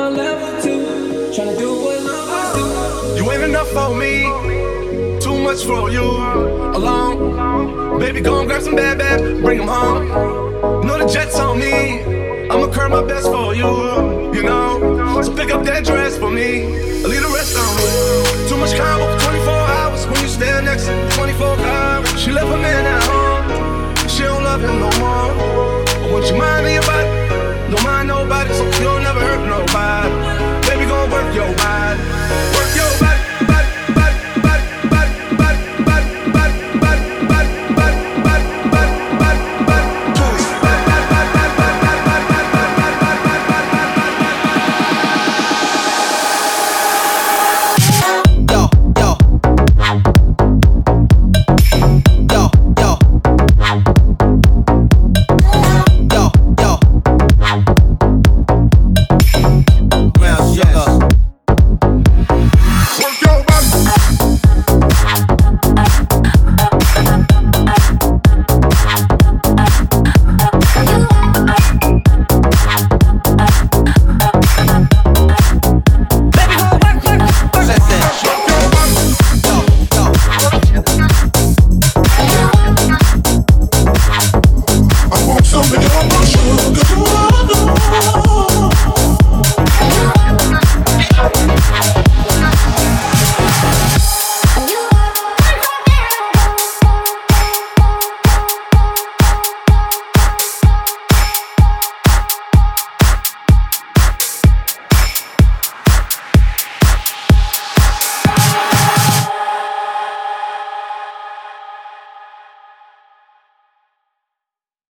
on level 2, tryna do what lovers do. You ain't enough for me, too much for you. Alone, baby, go and grab some bad, bring them home. You know the jet's on me, I'ma curb my best for you. You know, so pick up that dress for me, leave the rest on me. Too much combo for 24 hours when you stand next to 24 hours. She left her man at home, she don't love him no more. I want you minding your body, don't mind nobody, so you'll never hurt nobody. Baby, gon' work your body, work your body. Something on my sugar.